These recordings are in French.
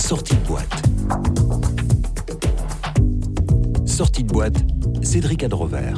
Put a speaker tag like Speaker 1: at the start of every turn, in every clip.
Speaker 1: Sortie de boîte. Sortie de boîte, Cédric Adrover.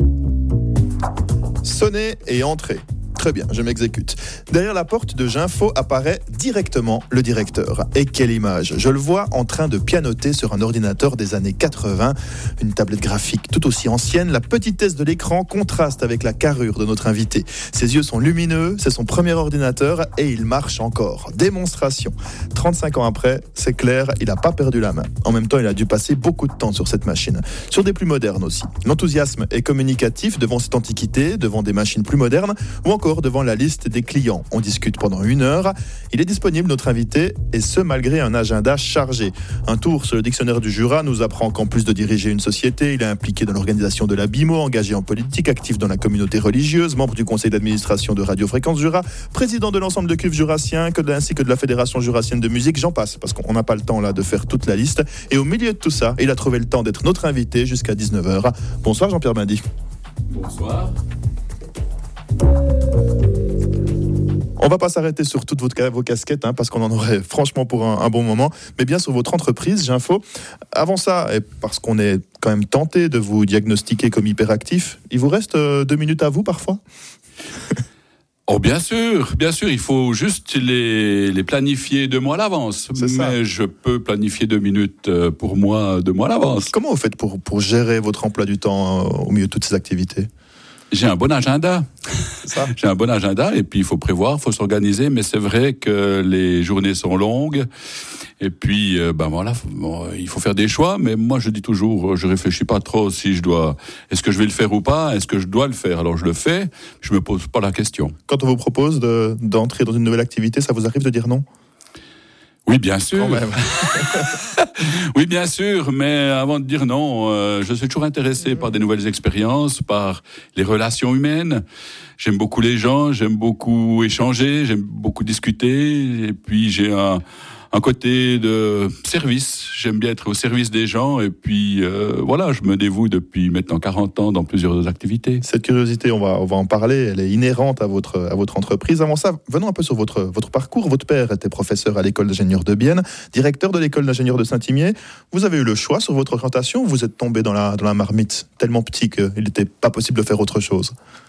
Speaker 2: Sonner et entrer. Très bien, je m'exécute. Derrière la porte de Ginfo apparaît directement le directeur. Et quelle image! Je le vois en train de pianoter sur un ordinateur des années 80. Une tablette graphique tout aussi ancienne. La petitesse de l'écran contraste avec la carrure de notre invité. Ses yeux sont lumineux, c'est son premier ordinateur et il marche encore. Démonstration. 35 ans après, c'est clair, il n'a pas perdu la main. En même temps, il a dû passer beaucoup de temps sur cette machine. Sur des plus modernes aussi. L'enthousiasme est communicatif devant cette antiquité, devant des machines plus modernes ou encore devant la liste des clients. On discute pendant 1 heure. Il est disponible, notre invité, et ce malgré un agenda chargé. Un tour sur le dictionnaire du Jura nous apprend qu'en plus de diriger une société, il est impliqué dans l'organisation de la BIMO, engagé en politique, actif dans la communauté religieuse, membre du conseil d'administration de Radio Fréquence Jura, président de l'ensemble de cuves jurassiens, ainsi que de la Fédération jurassienne de musique, j'en passe, parce qu'on n'a pas le temps là de faire toute la liste. Et au milieu de tout ça, il a trouvé le temps d'être notre invité jusqu'à 19h. Bonsoir Jean-Pierre Bindy.
Speaker 3: Bonsoir.
Speaker 2: On va pas s'arrêter sur toutes vos casquettes, parce qu'on en aurait franchement pour un bon moment, mais bien sur votre entreprise, Ginfo. Avant ça, et parce qu'on est quand même tenté de vous diagnostiquer comme hyperactif, il vous reste 2 minutes à vous parfois?
Speaker 3: Oh bien sûr, il faut juste les planifier 2 mois à l'avance.
Speaker 2: C'est ça.
Speaker 3: Mais je peux planifier 2 minutes pour moi 2 mois à l'avance.
Speaker 2: Comment vous faites pour gérer votre emploi du temps au milieu de toutes ces activités?
Speaker 3: J'ai un bon agenda.
Speaker 2: Ça.
Speaker 3: J'ai un bon agenda et puis il faut prévoir, il faut s'organiser, mais c'est vrai que les journées sont longues et puis il faut faire des choix, mais moi je dis toujours, je réfléchis pas trop si est-ce que je vais le faire ou pas, est-ce que je dois le faire, alors je le fais, je me pose pas la question.
Speaker 2: Quand on vous propose d'entrer dans une nouvelle activité, ça vous arrive de dire non?
Speaker 3: Oui, bien sûr.
Speaker 2: Quand même.
Speaker 3: Oui, bien sûr, mais avant de dire non, je suis toujours intéressé par des nouvelles expériences, par les relations humaines. J'aime beaucoup les gens, j'aime beaucoup échanger, j'aime beaucoup discuter, et puis j'ai un côté de service. J'aime bien être au service des gens, et puis je me dévoue depuis maintenant 40 ans dans plusieurs activités.
Speaker 2: Cette curiosité, on va en parler, elle est inhérente à votre entreprise. Avant ça, venons un peu sur votre parcours. Votre père était professeur à l'école d'ingénieurs de Bienne, directeur de l'école d'ingénieurs de Saint-Imier. Vous avez eu le choix sur votre orientation, ou vous êtes tombé dans la marmite, tellement petit qu'il n'était pas possible de faire autre chose?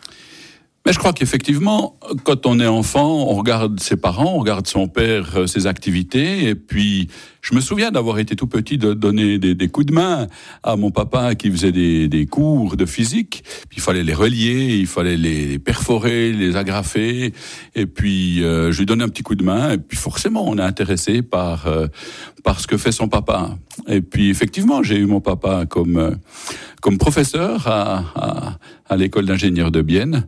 Speaker 3: Mais je crois qu'effectivement, quand on est enfant, on regarde ses parents, on regarde son père, ses activités, et puis je me souviens d'avoir été tout petit, de donner des coups de main à mon papa qui faisait des cours de physique. Puis il fallait les relier, il fallait les perforer, les agrafer, et puis je lui donnais un petit coup de main, et puis forcément on est intéressé par ce que fait son papa. Et puis effectivement, j'ai eu mon papa comme professeur à l'école d'ingénieurs de Bienne.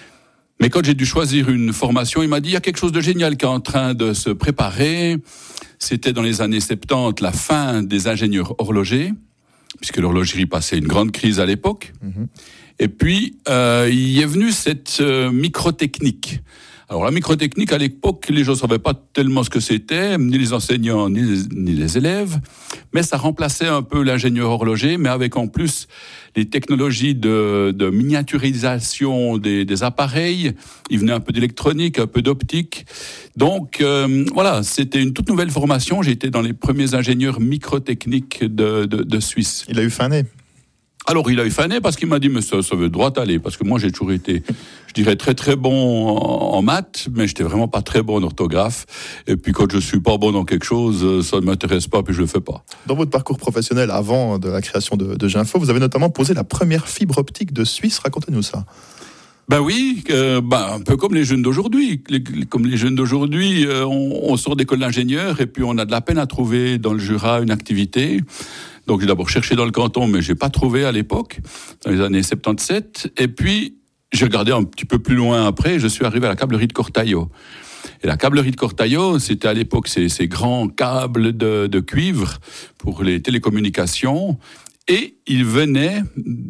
Speaker 3: Mais quand j'ai dû choisir une formation, il m'a dit, il y a quelque chose de génial qui est en train de se préparer. C'était dans les années 70, la fin des ingénieurs horlogers, puisque l'horlogerie passait une grande crise à l'époque. Mm-hmm. Et puis, il est venu cette microtechnique. Alors la microtechnique, à l'époque, les gens ne savaient pas tellement ce que c'était, ni les enseignants, ni les élèves, mais ça remplaçait un peu l'ingénieur horloger, mais avec en plus les technologies de miniaturisation des appareils. Il venait un peu d'électronique, un peu d'optique. Donc c'était une toute nouvelle formation. J'ai été dans les premiers ingénieurs microtechniques de Suisse.
Speaker 2: Il a eu fané.
Speaker 3: Alors, il a eu fané parce qu'il m'a dit, mais ça veut droit aller. Parce que moi, j'ai toujours été, je dirais, très, très bon en maths, mais j'étais vraiment pas très bon en orthographe. Et puis, quand je suis pas bon dans quelque chose, ça ne m'intéresse pas, puis je le fais pas.
Speaker 2: Dans votre parcours professionnel, avant de la création de Ginfo, vous avez notamment posé la première fibre optique de Suisse. Racontez-nous ça.
Speaker 3: Ben oui, un peu comme les jeunes d'aujourd'hui. Comme les jeunes d'aujourd'hui, on sort d'école d'ingénieur et puis on a de la peine à trouver dans le Jura une activité. Donc j'ai d'abord cherché dans le canton, mais j'ai pas trouvé à l'époque, dans les années 77. Et puis j'ai regardé un petit peu plus loin après, et je suis arrivé à la câblerie de Cortaillot. Et la câblerie de Cortaillot, c'était à l'époque ces grands câbles de cuivre pour les télécommunications. Et il venait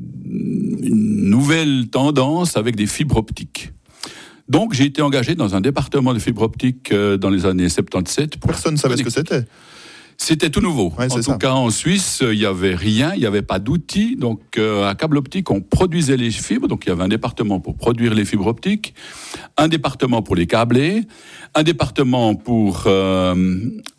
Speaker 3: une nouvelle tendance avec des fibres optiques. Donc j'ai été engagé dans un département de fibres optiques dans les années 77.
Speaker 2: Personne ne savait ce que c'était.
Speaker 3: C'était tout nouveau. Ouais, en tout cas, en Suisse, il n'y avait rien, il n'y avait pas d'outils. Donc, à Câble Optique, on produisait les fibres. Donc, il y avait un département pour produire les fibres optiques, un département pour les câbler, un département pour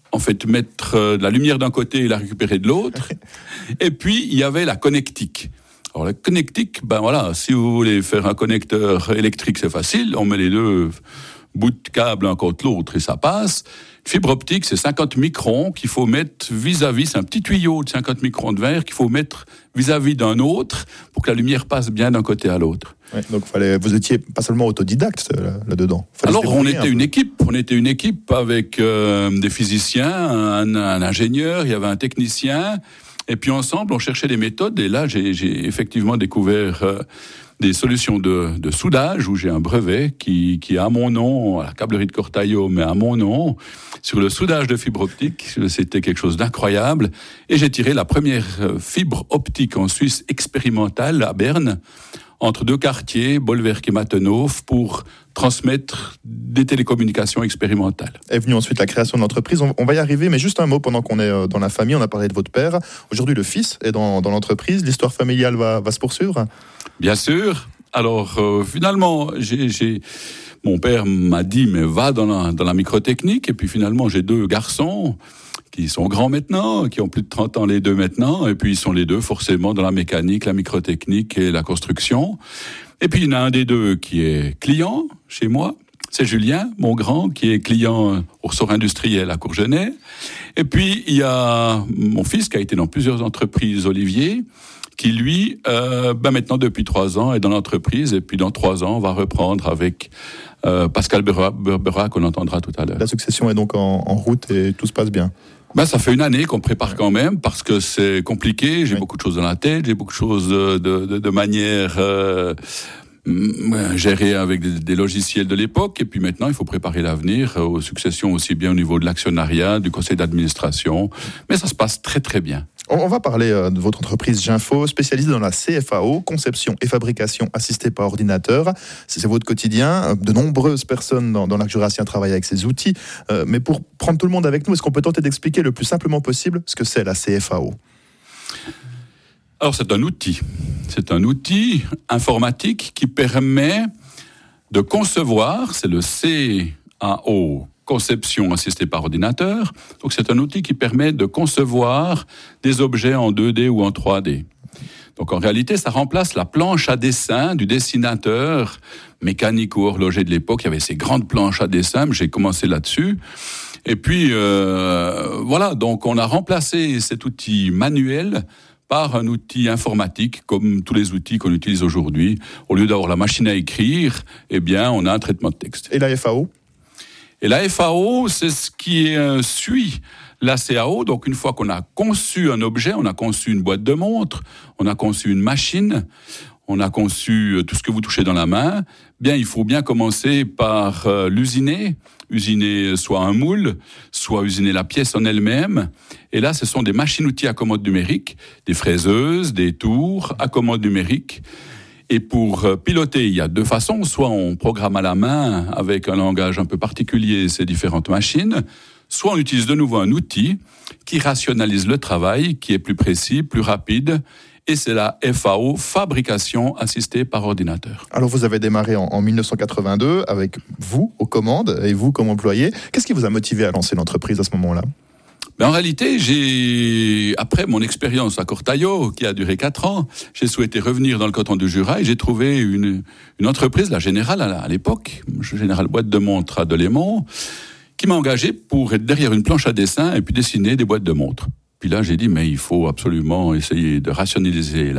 Speaker 3: en fait, mettre de la lumière d'un côté et la récupérer de l'autre. Et puis, il y avait la connectique. Alors, la connectique, si vous voulez faire un connecteur électrique, c'est facile. On met les deux bouts de câble un contre l'autre et ça passe. Fibre optique, c'est 50 microns qu'il faut mettre vis-à-vis. C'est un petit tuyau de 50 microns de verre qu'il faut mettre vis-à-vis d'un autre pour que la lumière passe bien d'un côté à l'autre.
Speaker 2: Ouais, donc vous étiez pas seulement autodidacte là-dedans.
Speaker 3: Alors on était une équipe. On était une équipe avec des physiciens, un ingénieur, il y avait un technicien. Et puis ensemble, on cherchait des méthodes. Et là, j'ai effectivement découvert des solutions de soudage où j'ai un brevet qui a à mon nom, à la câblerie de Cortaillot, mais à mon nom, sur le soudage de fibre optique. C'était quelque chose d'incroyable. Et j'ai tiré la première fibre optique en Suisse expérimentale à Berne, entre deux quartiers, Bolwerk et Mattenhof, pour transmettre des télécommunications expérimentales.
Speaker 2: Est venue ensuite la création de l'entreprise. On va y arriver, mais juste un mot pendant qu'on est dans la famille. On a parlé de votre père. Aujourd'hui, le fils est dans l'entreprise. L'histoire familiale va se poursuivre ?
Speaker 3: Bien sûr. Alors, finalement, mon père m'a dit, mais va dans la microtechnique. Et puis finalement, j'ai deux garçons qui sont grands maintenant, qui ont plus de 30 ans les deux maintenant, et puis ils sont les deux forcément dans la mécanique, la microtechnique et la construction. Et puis il y en a un des deux qui est client chez moi, c'est Julien, mon grand, qui est client au ressort industriel à Courgenay. Et puis il y a mon fils qui a été dans plusieurs entreprises, Olivier, qui lui, maintenant depuis 3 ans est dans l'entreprise, et puis dans 3 ans on va reprendre avec Pascal Berat qu'on entendra tout à l'heure.
Speaker 2: La succession est donc en route et tout se passe bien.
Speaker 3: Ça fait une année qu'on prépare quand même, parce que c'est compliqué, j'ai beaucoup de choses dans la tête, j'ai beaucoup de choses de manière gérée avec des logiciels de l'époque, et puis maintenant il faut préparer l'avenir aux successions aussi bien au niveau de l'actionnariat, du conseil d'administration, mais ça se passe très très bien.
Speaker 2: On va parler de votre entreprise Ginfo, spécialisée dans la CFAO, conception et fabrication assistée par ordinateur. C'est votre quotidien. De nombreuses personnes dans l'arc jurassien travaillent avec ces outils. Mais pour prendre tout le monde avec nous, est-ce qu'on peut tenter d'expliquer le plus simplement possible ce que c'est la CFAO ?
Speaker 3: Alors c'est un outil. C'est un outil informatique qui permet de concevoir, c'est le CAO, conception assistée par ordinateur. Donc c'est un outil qui permet de concevoir des objets en 2D ou en 3D. Donc en réalité, ça remplace la planche à dessin du dessinateur mécanique ou horloger de l'époque. Il y avait ces grandes planches à dessin, j'ai commencé là-dessus. Et puis donc on a remplacé cet outil manuel par un outil informatique, comme tous les outils qu'on utilise aujourd'hui. Au lieu d'avoir la machine à écrire, on a un traitement de texte.
Speaker 2: Et la FAO ?
Speaker 3: Et la FAO, c'est ce qui suit la CAO. Donc, une fois qu'on a conçu un objet, on a conçu une boîte de montre, on a conçu une machine, on a conçu tout ce que vous touchez dans la main, il faut bien commencer par l'usiner soit un moule, soit usiner la pièce en elle-même. Et là, ce sont des machines-outils à commande numérique, des fraiseuses, des tours à commande numérique. Et pour piloter, il y a 2 façons. Soit on programme à la main avec un langage un peu particulier ces différentes machines, soit on utilise de nouveau un outil qui rationalise le travail, qui est plus précis, plus rapide. Et c'est la FAO, fabrication assistée par ordinateur.
Speaker 2: Alors vous avez démarré en 1982 avec vous aux commandes et vous comme employé. Qu'est-ce qui vous a motivé à lancer l'entreprise à ce moment-là ?
Speaker 3: En réalité, après mon expérience à Cortaillot, qui a duré 4 ans, j'ai souhaité revenir dans le canton du Jura et j'ai trouvé une entreprise, la Générale à l'époque, Générale Boîte de Montres à Delémont, qui m'a engagé pour être derrière une planche à dessin et puis dessiner des boîtes de montres. Puis là, j'ai dit, mais il faut absolument essayer de rationaliser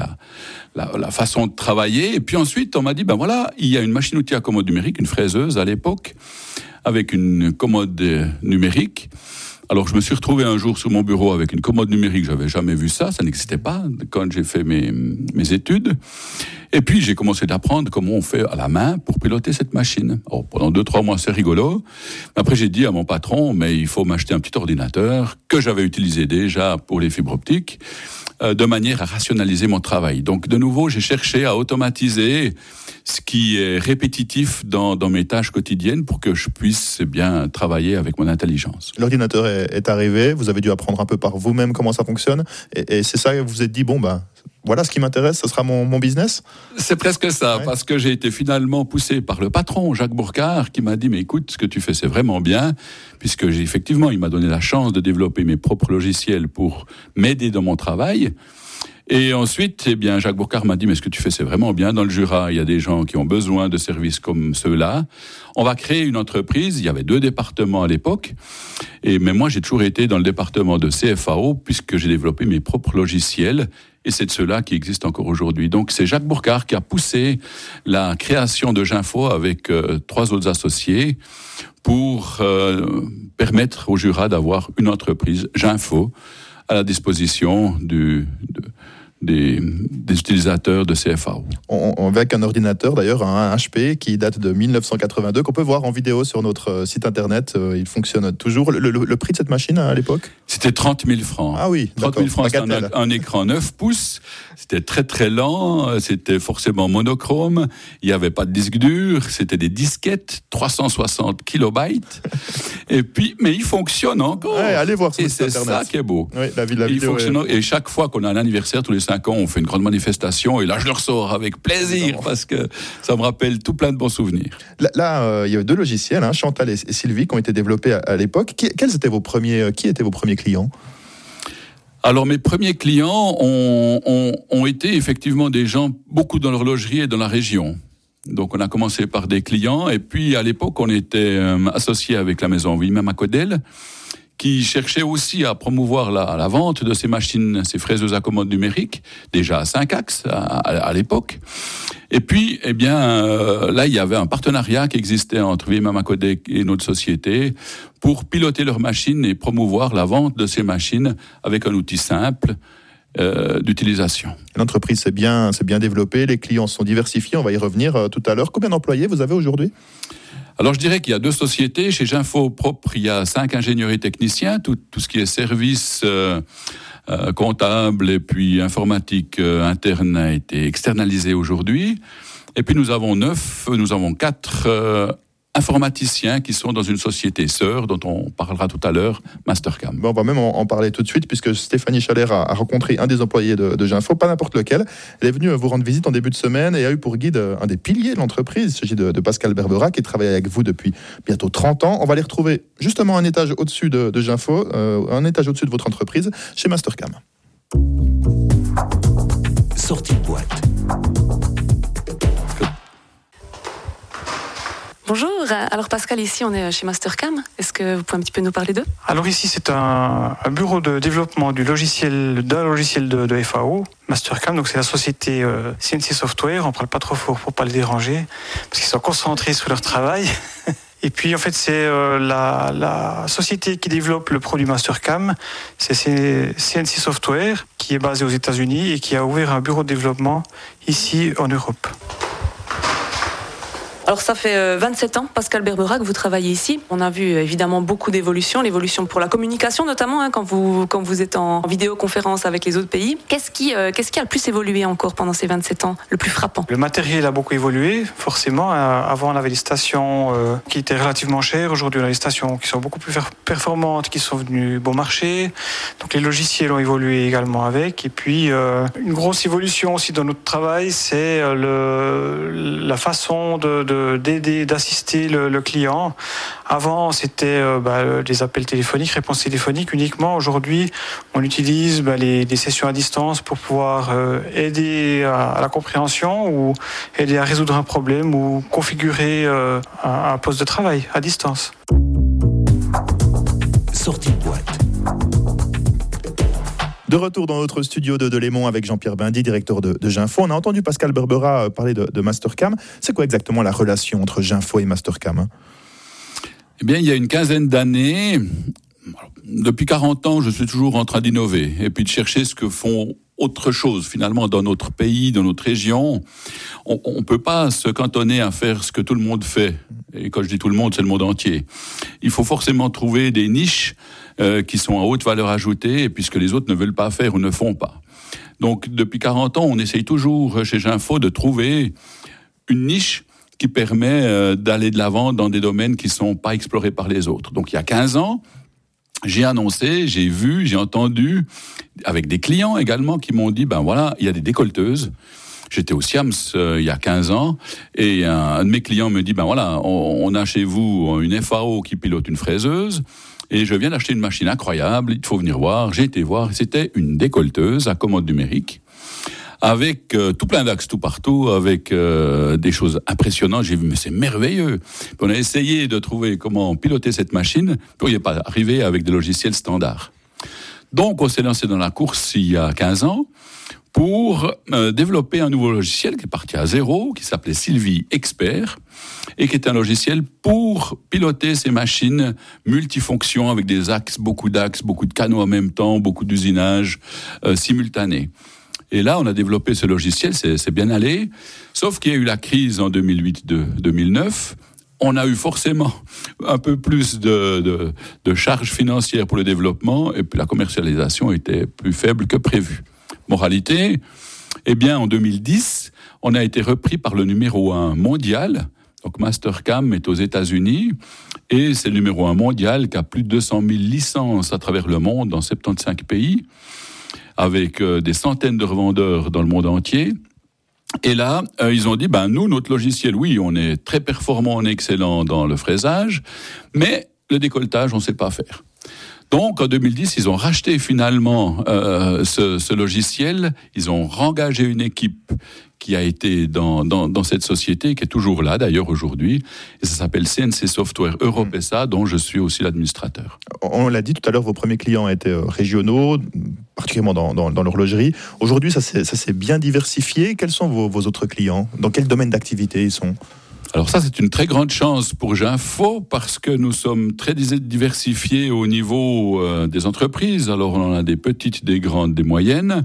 Speaker 3: la façon de travailler. Et puis ensuite, on m'a dit, il y a une machine-outil à commande numérique, une fraiseuse à l'époque, avec une commode numérique. Alors, je me suis retrouvé un jour sur mon bureau avec une commode numérique. J'avais jamais vu ça n'existait pas quand j'ai fait mes études. Et puis, j'ai commencé d'apprendre comment on fait à la main pour piloter cette machine. Alors, pendant 2-3 mois, c'est rigolo. Après, j'ai dit à mon patron, mais il faut m'acheter un petit ordinateur que j'avais utilisé déjà pour les fibres optiques, de manière à rationaliser mon travail. Donc, de nouveau, j'ai cherché à automatiser ce qui est répétitif dans mes tâches quotidiennes pour que je puisse bien travailler avec mon intelligence.
Speaker 2: L'ordinateur est arrivé, vous avez dû apprendre un peu par vous-même comment ça fonctionne, et c'est ça que vous vous êtes dit, voilà ce qui m'intéresse, ce sera mon business.
Speaker 3: C'est presque ça,
Speaker 2: Ouais.
Speaker 3: parce que j'ai été finalement poussé par le patron, Jacques Bourcard, qui m'a dit, mais écoute, ce que tu fais, c'est vraiment bien, puisque effectivement, il m'a donné la chance de développer mes propres logiciels pour m'aider dans mon travail. Et ensuite, eh bien, Jacques Bourcard m'a dit, mais ce que tu fais, c'est vraiment bien. Dans le Jura, il y a des gens qui ont besoin de services comme ceux-là. On va créer une entreprise. Il y avait 2 départements à l'époque. Mais moi, j'ai toujours été dans le département de CFAO, puisque j'ai développé mes propres logiciels. Et c'est de ceux-là qui existent encore aujourd'hui. Donc, c'est Jacques Bourcard qui a poussé la création de Ginfo avec 3 autres associés pour permettre au Jura d'avoir une entreprise, Ginfo, à la disposition des utilisateurs de CFAO.
Speaker 2: Avec un ordinateur d'ailleurs, un HP qui date de 1982, qu'on peut voir en vidéo sur notre site internet. Il fonctionne toujours. Le prix de cette machine à l'époque ?
Speaker 3: C'était 30 000 francs.
Speaker 2: Ah oui,
Speaker 3: 30 000 francs, c'était
Speaker 2: bagatelle.
Speaker 3: un écran 9 pouces. C'était très très lent. C'était forcément monochrome. Il n'y avait pas de disque dur. C'était des disquettes, 360 kilobytes. Et puis, mais il fonctionne encore.
Speaker 2: Ouais, allez voir sur
Speaker 3: Et
Speaker 2: le site
Speaker 3: c'est
Speaker 2: internet.
Speaker 3: ça qui est beau.
Speaker 2: Oui, la
Speaker 3: Il
Speaker 2: vidéo
Speaker 3: fonctionne. Et chaque fois qu'on a un anniversaire, tous les 5 ans, on fait une grande manifestation. Et là, je le ressors avec plaisir parce que ça me rappelle tout plein de bons souvenirs.
Speaker 2: Là, il y a 2 logiciels, Chantal et Sylvie, qui ont été développés à l'époque. Qui étaient vos premiers clients ?
Speaker 3: Alors, mes premiers clients ont été effectivement des gens, beaucoup dans l'horlogerie et dans la région. Donc, on a commencé par des clients. Et puis, à l'époque, on était associé avec la maison Wimem à Codel, qui cherchait aussi à promouvoir la vente de ces machines, ces fraiseuses à commande numérique, déjà à 5 axes à l'époque. Et puis, eh bien, là, il y avait un partenariat qui existait entre Wimem à Codel et notre société pour piloter leurs machines et promouvoir la vente de ces machines avec un outil simple d'utilisation.
Speaker 2: L'entreprise s'est bien développée, les clients sont diversifiés, on va y revenir tout à l'heure. Combien d'employés vous avez aujourd'hui ?
Speaker 3: Alors, je dirais qu'il y a 2 sociétés. Chez Ginfo propre, il y a 5 ingénieurs et techniciens. Tout ce qui est service comptable et puis informatique interne a été externalisé aujourd'hui. Et puis, nous avons 4 informaticiens qui sont dans une société sœur dont on parlera tout à l'heure, Mastercam.
Speaker 2: Bon, on va même en parler tout de suite puisque Stéphanie Chalère a rencontré un des employés de Ginfo, pas n'importe lequel. Elle est venue vous rendre visite en début de semaine et a eu pour guide un des piliers de l'entreprise. Il s'agit de Pascal Berbera qui travaille avec vous depuis bientôt 30 ans. On va les retrouver justement un étage au-dessus de Ginfo, un étage au-dessus de votre entreprise, chez Mastercam.
Speaker 1: Sortie de boîte.
Speaker 4: Bonjour, alors Pascal, ici on est chez Mastercam. Est-ce que vous pouvez un petit peu nous parler d'eux ?
Speaker 5: Alors ici c'est un bureau de développement d'un logiciel de FAO, Mastercam, donc c'est la société CNC Software, on ne parle pas trop fort pour ne pas les déranger, parce qu'ils sont concentrés sur leur travail. Et puis en fait c'est la société qui développe le produit Mastercam, c'est CNC Software, qui est basée aux États-Unis et qui a ouvert un bureau de développement ici en Europe.
Speaker 4: Alors ça fait 27 ans, Pascal Berbera, que vous travaillez ici. On a vu évidemment beaucoup d'évolutions, l'évolution pour la communication notamment, quand vous êtes en vidéoconférence avec les autres pays. Qu'est-ce qui a le plus évolué encore pendant ces 27 ans, le plus frappant ?
Speaker 5: Le matériel a beaucoup évolué, forcément. Avant on avait des stations qui étaient relativement chères, aujourd'hui on a des stations qui sont beaucoup plus performantes, qui sont venues bon marché. Donc les logiciels ont évolué également avec. Et puis une grosse évolution aussi dans notre travail, c'est la façon d'aider, d'assister le client. Avant, c'était des appels téléphoniques, réponses téléphoniques uniquement. Aujourd'hui, on utilise des sessions à distance pour pouvoir aider à la compréhension ou aider à résoudre un problème ou configurer un poste de travail à distance.
Speaker 1: Sortie de boîte.
Speaker 2: De retour dans notre studio de Lémont avec Jean-Pierre Bindy, directeur de Ginfo. On a entendu Pascal Berbera parler de Mastercam. C'est quoi exactement la relation entre Ginfo et Mastercam ?
Speaker 3: Eh bien, il y a une quinzaine d'années, depuis 40 ans, je suis toujours en train d'innover et puis de chercher ce que font autre chose finalement dans notre pays, dans notre région. On ne peut pas se cantonner à faire ce que tout le monde fait. Et quand je dis tout le monde, c'est le monde entier. Il faut forcément trouver des niches qui sont à haute valeur ajoutée, et puisque les autres ne veulent pas faire ou ne font pas. Donc, depuis 40 ans, on essaye toujours chez Ginfo de trouver une niche qui permet d'aller de l'avant dans des domaines qui ne sont pas explorés par les autres. Donc, il y a 15 ans, j'ai annoncé, j'ai vu, j'ai entendu, avec des clients également qui m'ont dit, ben voilà, il y a des décolleteuses. J'étais au Siams il y a 15 ans, et un de mes clients me dit, ben voilà, on a chez vous une FAO qui pilote une fraiseuse, et je viens d'acheter une machine incroyable, il faut venir voir. J'ai été voir, c'était une décolleteuse à commande numérique, avec tout plein d'axes tout partout, avec des choses impressionnantes. J'ai vu, mais c'est merveilleux. Puis on a essayé de trouver comment piloter cette machine, puis il n'y a pas arrivé avec des logiciels standards. Donc on s'est lancé dans la course il y a 15 ans, pour développer un nouveau logiciel qui est parti à zéro, qui s'appelait Sylvie Expert, et qui est un logiciel pour piloter ces machines multifonctions avec des axes, beaucoup de canaux en même temps, beaucoup d'usinage simultané. Et là, on a développé ce logiciel, c'est bien allé, sauf qu'il y a eu la crise en 2008-2009. On a eu forcément un peu plus de charges financières pour le développement, et puis la commercialisation était plus faible que prévu. Moralité, eh bien, en 2010, on a été repris par le numéro 1 mondial. Donc, Mastercam est aux États-Unis, et c'est le numéro 1 mondial qui a plus de 200 000 licences à travers le monde, dans 75 pays, avec des centaines de revendeurs dans le monde entier. Et là, ils ont dit, nous, notre logiciel, oui, on est très performant, on est excellent dans le fraisage, mais le décolletage, on ne sait pas faire. Donc, en 2010, ils ont racheté finalement ce logiciel. Ils ont engagé une équipe qui a été dans cette société, qui est toujours là d'ailleurs aujourd'hui. Et ça s'appelle CNC Software Europe SA, dont je suis aussi l'administrateur.
Speaker 2: On l'a dit tout à l'heure, vos premiers clients étaient régionaux, particulièrement dans l'horlogerie. Aujourd'hui, ça s'est bien diversifié. Quels sont vos autres clients ? Dans quel domaine d'activité ils sont ?
Speaker 3: Alors ça, c'est une très grande chance pour Ginfo, parce que nous sommes très diversifiés au niveau des entreprises. Alors on en a des petites, des grandes, des moyennes.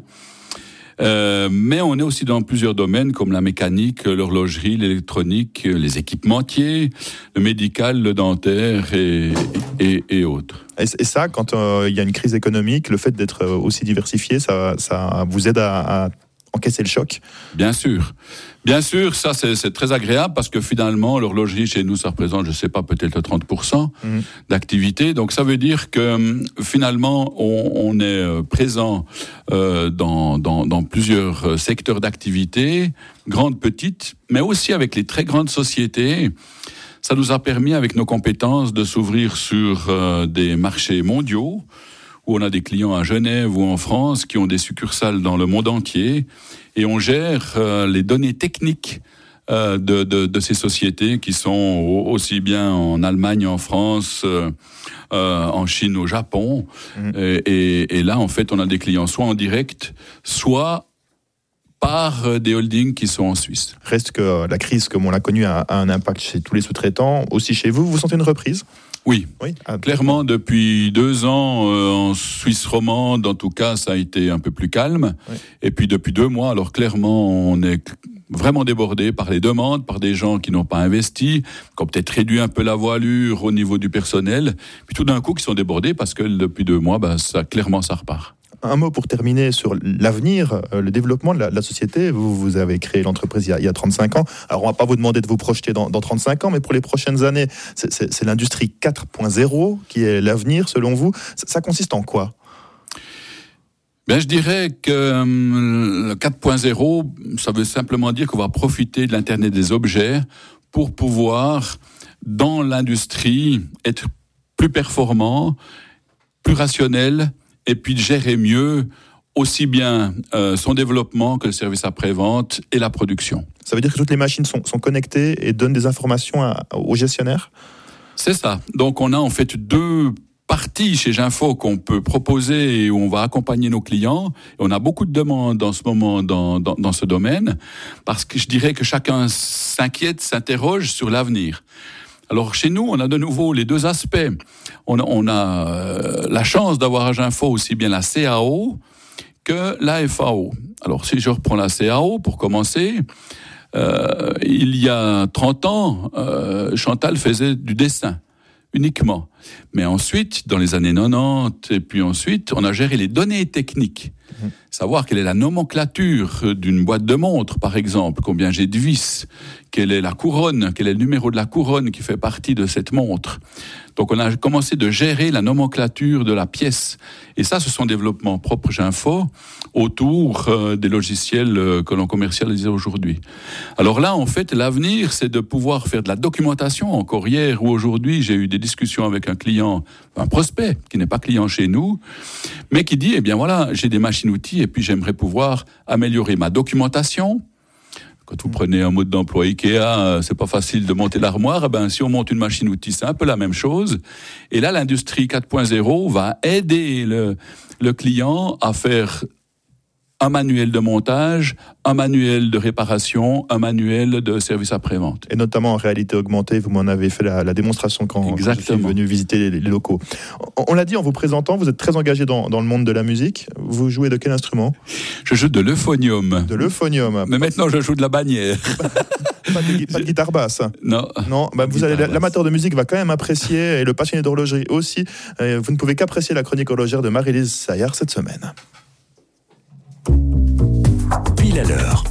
Speaker 3: Mais on est aussi dans plusieurs domaines comme la mécanique, l'horlogerie, l'électronique, les équipementiers, le médical, le dentaire et autres.
Speaker 2: Et ça, quand il y a une crise économique, le fait d'être aussi diversifié, ça vous aide à encaisser le choc ?
Speaker 3: Bien sûr, ça c'est très agréable, parce que finalement l'horlogerie chez nous, ça représente, je sais pas, peut-être 30% d'activité. Donc ça veut dire que finalement on est présent dans plusieurs secteurs d'activité, grandes, petites, mais aussi avec les très grandes sociétés. Ça nous a permis, avec nos compétences, de s'ouvrir sur des marchés mondiaux, où on a des clients à Genève ou en France qui ont des succursales dans le monde entier, et on gère les données techniques de ces sociétés qui sont aussi bien en Allemagne, en France, en Chine, au Japon. Et là, en fait, on a des clients soit en direct, soit par des holdings qui sont en Suisse.
Speaker 2: Reste que la crise, comme on l'a connue, a un impact chez tous les sous-traitants. Aussi chez vous, vous sentez une reprise ?
Speaker 3: Oui. Clairement, depuis 2 ans, en Suisse romande, en tout cas, ça a été un peu plus calme. Oui. Et puis depuis 2 mois, alors clairement, on est vraiment débordé par les demandes, par des gens qui n'ont pas investi, qui ont peut-être réduit un peu la voilure au niveau du personnel, puis tout d'un coup, qui sont débordés parce que depuis 2 mois, ça repart.
Speaker 2: Un mot pour terminer sur l'avenir, le développement de la société. Vous avez créé l'entreprise il y a 35 ans. Alors, on ne va pas vous demander de vous projeter dans 35 ans, mais pour les prochaines années, c'est l'industrie 4.0 qui est l'avenir, selon vous. Ça consiste en quoi ?
Speaker 3: Je dirais que le 4.0, ça veut simplement dire qu'on va profiter de l'Internet des objets pour pouvoir, dans l'industrie, être plus performant, plus rationnel, et puis de gérer mieux aussi bien son développement que le service après-vente et la production.
Speaker 2: Ça veut dire que toutes les machines sont connectées et donnent des informations aux gestionnaires ? C'est
Speaker 3: ça. Donc on a en fait 2 parties chez Ginfo qu'on peut proposer et où on va accompagner nos clients. Et on a beaucoup de demandes en ce moment dans ce domaine, parce que je dirais que chacun s'interroge sur l'avenir. Alors chez nous, on a de nouveau les 2 aspects. On a la chance d'avoir à Ginfo aussi bien la CAO que la FAO. Alors si je reprends la CAO pour commencer, il y a 30 ans, Chantal faisait du dessin uniquement. Mais ensuite, dans les années 90, et puis ensuite, on a géré les données techniques. savoir quelle est la nomenclature d'une boîte de montre, par exemple, combien j'ai de vis, quelle est la couronne, quel est le numéro de la couronne qui fait partie de cette montre. Donc on a commencé de gérer la nomenclature de la pièce. Et ça, ce sont développements propres Ginfo autour des logiciels que l'on commercialise aujourd'hui. Alors là, en fait, l'avenir, c'est de pouvoir faire de la documentation. Encore hier ou aujourd'hui, j'ai eu des discussions avec un client, un prospect, qui n'est pas client chez nous, mais qui dit, eh bien voilà, j'ai des machines-outils et puis j'aimerais pouvoir améliorer ma documentation. Quand vous prenez un mode d'emploi Ikea, c'est pas facile de monter l'armoire. Si on monte une machine-outil, c'est un peu la même chose. Et là, l'industrie 4.0 va aider le client à faire un manuel de montage, un manuel de réparation, un manuel de service après-vente.
Speaker 2: Et notamment en réalité augmentée, vous m'en avez fait la démonstration quand je suis venu visiter les locaux. On l'a dit en vous présentant, vous êtes très engagé dans le monde de la musique. Vous jouez de quel instrument ?
Speaker 3: Je joue de l'euphonium.
Speaker 2: De l'euphonium.
Speaker 3: Mais maintenant, je joue de la bannière.
Speaker 2: Pas de guitare basse.
Speaker 3: Non.
Speaker 2: L'amateur de musique va quand même apprécier, et le passionné d'horlogerie aussi. Vous ne pouvez qu'apprécier la chronique horlogère de Marie-Lise Saillard cette semaine.
Speaker 1: Pile à l'heure.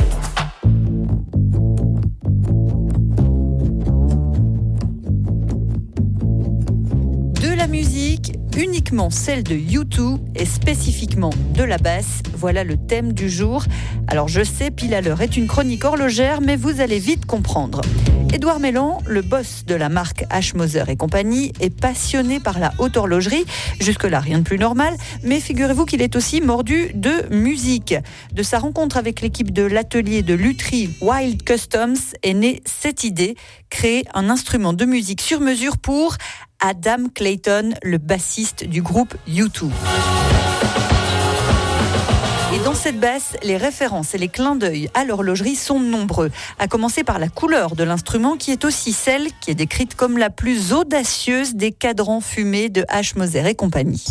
Speaker 6: De la musique, uniquement celle de U2 et spécifiquement de la basse. Voilà le thème du jour. Alors je sais, Pile à l'heure est une chronique horlogère, mais vous allez vite comprendre. Édouard Mélan, le boss de la marque H. Moser et compagnie, est passionné par la haute horlogerie. Jusque-là, rien de plus normal. Mais figurez-vous qu'il est aussi mordu de musique. De sa rencontre avec l'équipe de l'atelier de lutherie Wild Customs est née cette idée, créer un instrument de musique sur mesure pour Adam Clayton, le bassiste du groupe U2. Et dans cette basse, les références et les clins d'œil à l'horlogerie sont nombreux. À commencer par la couleur de l'instrument qui est aussi celle qui est décrite comme la plus audacieuse des cadrans fumés de H. Moser et compagnie.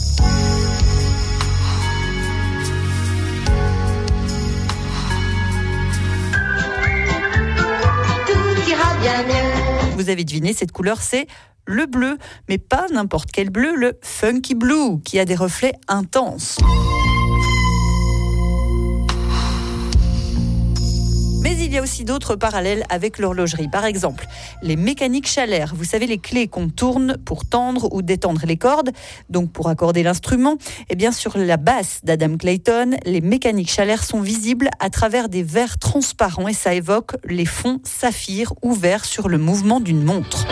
Speaker 7: Tout ira bien mieux.
Speaker 6: Vous avez deviné, cette couleur, c'est le bleu, mais pas n'importe quel bleu, le funky blue, qui a des reflets intenses. Mais il y a aussi d'autres parallèles avec l'horlogerie. Par exemple, les mécaniques Schaller. Vous savez, les clés qu'on tourne pour tendre ou détendre les cordes, donc pour accorder l'instrument. Et bien, sur la basse d'Adam Clayton, les mécaniques Schaller sont visibles à travers des verres transparents et ça évoque les fonds saphir ouverts sur le mouvement d'une montre.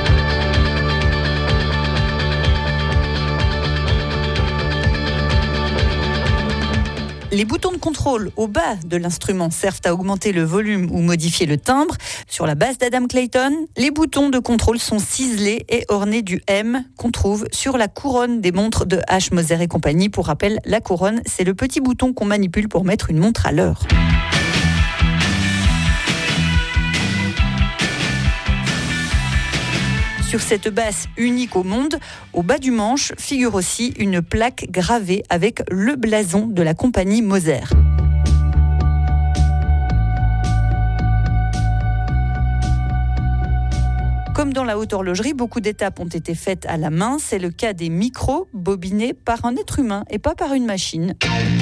Speaker 6: Les boutons de contrôle au bas de l'instrument servent à augmenter le volume ou modifier le timbre. Sur la basse d'Adam Clayton, les boutons de contrôle sont ciselés et ornés du M qu'on trouve sur la couronne des montres de H. Moser et compagnie. Pour rappel, la couronne, c'est le petit bouton qu'on manipule pour mettre une montre à l'heure. Sur cette basse unique au monde, au bas du manche figure aussi une plaque gravée avec le blason de la compagnie Moser. Comme dans la haute horlogerie, beaucoup d'étapes ont été faites à la main. C'est le cas des micros bobinés par un être humain et pas par une machine.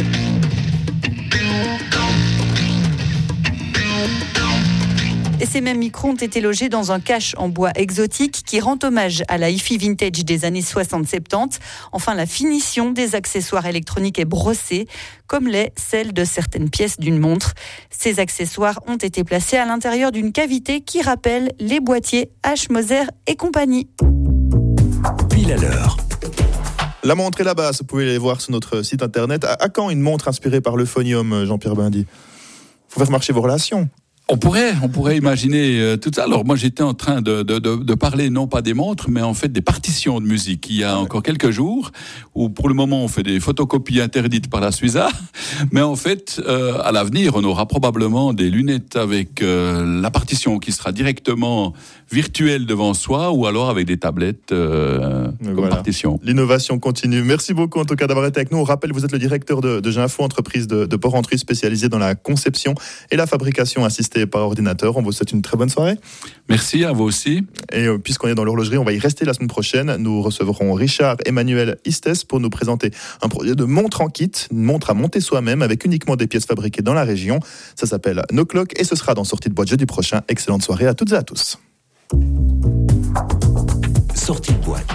Speaker 6: Et ces mêmes micros ont été logés dans un cache en bois exotique qui rend hommage à la hi-fi vintage des années 60-70. Enfin, la finition des accessoires électroniques est brossée, comme l'est celle de certaines pièces d'une montre. Ces accessoires ont été placés à l'intérieur d'une cavité qui rappelle les boîtiers H. Moser et compagnie.
Speaker 1: Pile à l'heure.
Speaker 2: La montre et la basse, vous pouvez les voir sur notre site internet. À quand une montre inspirée par l'euphonium, Jean-Pierre Bindy ? Faut faire marcher vos relations.
Speaker 3: On pourrait imaginer tout ça. Alors moi j'étais en train de parler non pas des montres, mais en fait des partitions de musique. Il y a encore quelques jours où pour le moment on fait des photocopies interdites par la Suiza, mais en fait à l'avenir on aura probablement des lunettes avec la partition qui sera directement virtuelle devant soi ou alors avec des tablettes comme partition.
Speaker 2: L'innovation continue. Merci beaucoup en tout cas d'avoir été avec nous. On rappelle, vous êtes le directeur de Ginfo, entreprise de Porrentruy spécialisée dans la conception et la fabrication assistée assisté par ordinateur. On vous souhaite une très bonne soirée.
Speaker 3: Merci à vous aussi.
Speaker 2: Et puisqu'on est dans l'horlogerie, on va y rester la semaine prochaine. Nous recevrons Richard Emmanuel Istes pour nous présenter un projet de montre en kit, une montre à monter soi-même avec uniquement des pièces fabriquées dans la région. Ça s'appelle No Clock et ce sera dans Sortie de boîte jeudi prochain. Excellente soirée à toutes et à tous.
Speaker 1: Sortie de boîte.